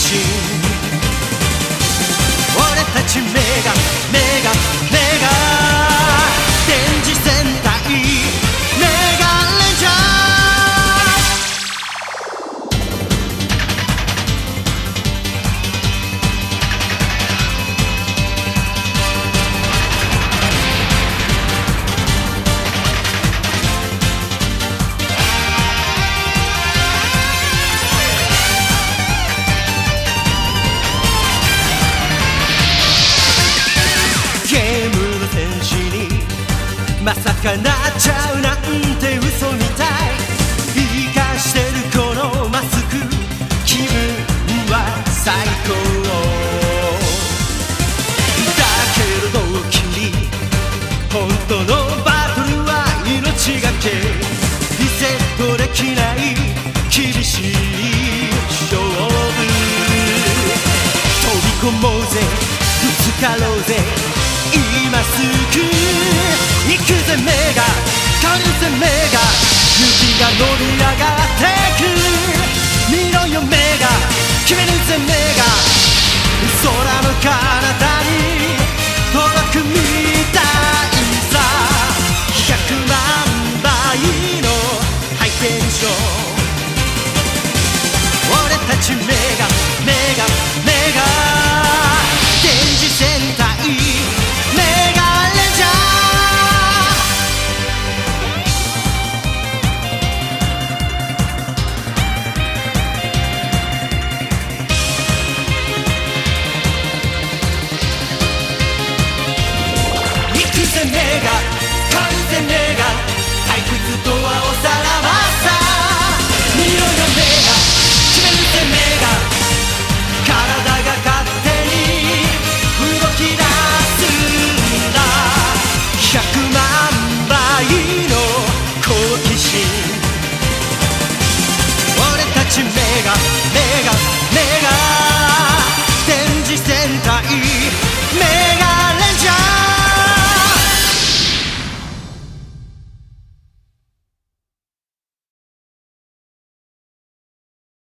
信俺たちメガ電磁戦隊メガレンジャまさかなっちゃうなんて嘘みたい生かしてるこのマスク気分は最高だけど君本当のバトルは命がけリセットできない厳しい勝負飛び込もうぜぶつかろうぜ今すぐ行くぜ目が狩るぜ目が雪が乗り上がってく